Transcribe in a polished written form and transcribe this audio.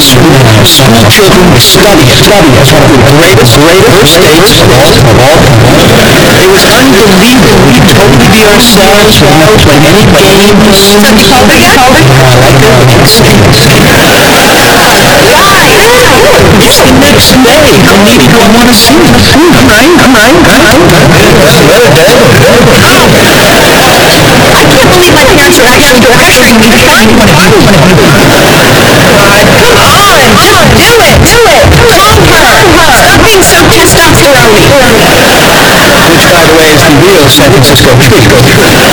School children were studying as one of the greatest first dates of all time. It was unbelievable. We could totally be ourselves. We didn't have to play any games. Is that called again? I like it. It's the next day. How many do I want to see? I'm right. I can't believe my parents are actually pressuring me to find one. Come on, do it. Stop being so testosterone-y. Which, by the way, is the real San Francisco Treat.